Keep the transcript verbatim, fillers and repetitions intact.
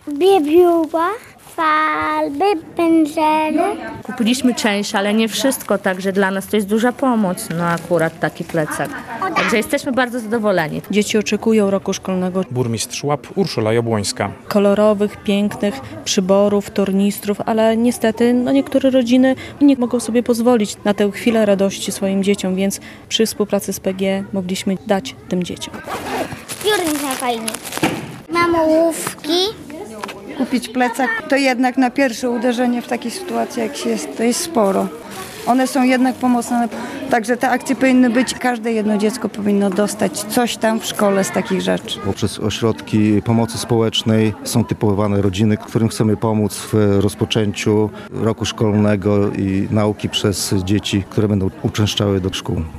Biebiuła, farby, pędzele. Kupiliśmy część, ale nie wszystko, także dla nas to jest duża pomoc, no akurat taki plecak. Także jesteśmy bardzo zadowoleni. Dzieci oczekują roku szkolnego. Burmistrz Łap Urszula Jabłońska. Kolorowych, pięknych przyborów, tornistrów, ale niestety no niektóre rodziny nie mogą sobie pozwolić na tę chwilę radości swoim dzieciom, więc przy współpracy z P G mogliśmy dać tym dzieciom. Piórnik na fajnie. Mam ołówki. Kupić plecak to jednak na pierwsze uderzenie w takiej sytuacji jak się jest, to jest sporo. One są jednak pomocne, także te akcje powinny być, każde jedno dziecko powinno dostać coś tam w szkole z takich rzeczy. Poprzez ośrodki pomocy społecznej są typowane rodziny, którym chcemy pomóc w rozpoczęciu roku szkolnego i nauki przez dzieci, które będą uczęszczały do szkół.